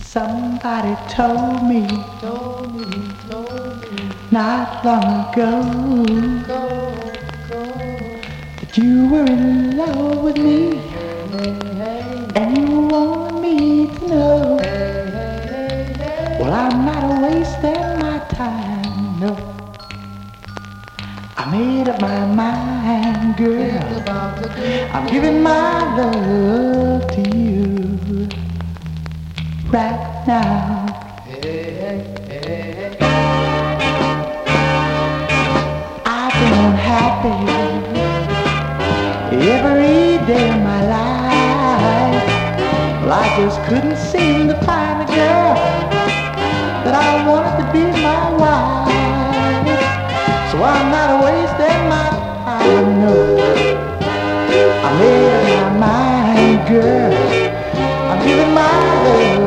Somebody told me not long ago that you were in love with me, and you wanted me to know. Well, I'm not wasting my time, no. I made up my mind, girl. I'm giving my love to you right now. I've been unhappy every day of my life. Well, I just couldn't seem to find a girl that I wanted to be my wife. So I'm not wasting my time, no. I made up my mind, girl. I'm giving my love